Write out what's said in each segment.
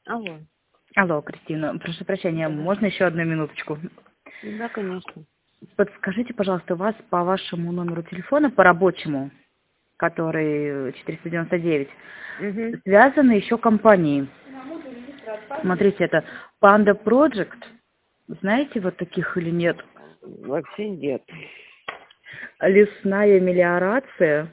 Алло. Алло, Кристина, прошу прощения, можно еще одну минуточку? Да, конечно. Подскажите, пожалуйста, у вас по вашему номеру телефона, по рабочему, который 499, Угу. связаны еще компании. Смотрите, это Panda Project. Знаете вот таких или нет? Вообще нет. Лесная мелиорация.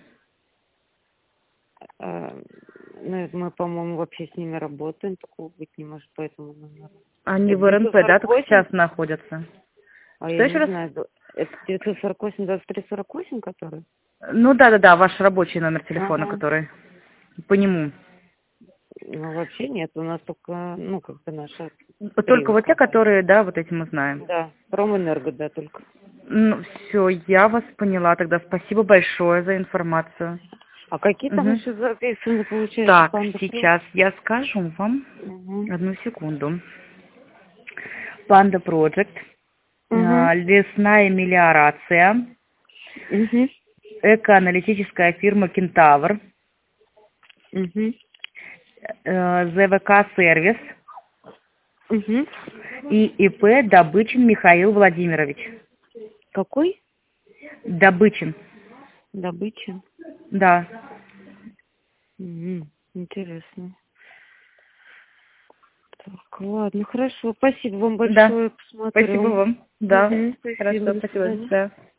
А, ну, это мы, по-моему, вообще с ними работаем. Такого быть не может по этому номеру. Они Это в РНП, да, только 948? сейчас находятся? А Что я еще не раз? знаю. Это 948, 2348, который? Ну да, ваш рабочий номер телефона, Ага. который по нему. Ну, вообще нет. У нас только, ну, как бы наша Только Прима вот те, компания. которые, да, вот эти мы знаем. Да. Промэнерго, да, только. Ну, все, я вас поняла. Тогда спасибо большое за информацию. А какие там Мгм. еще записаны, получается, Так, Панда Про? сейчас я скажу вам. Угу. Одну секунду. Panda Project, Угу. лесная мелиорация, Угу. экоаналитическая фирма Кентавр, Угу. ЗВК Сервис Угу. и ИП Добычин Михаил Владимирович. Какой? Добычин, Добыча. да. Интересно. Так, ладно, хорошо. Спасибо вам Да. большое, Спасибо посмотрю. вам. Да. Спасибо, Хорошо, до спасибо. свидания. Да.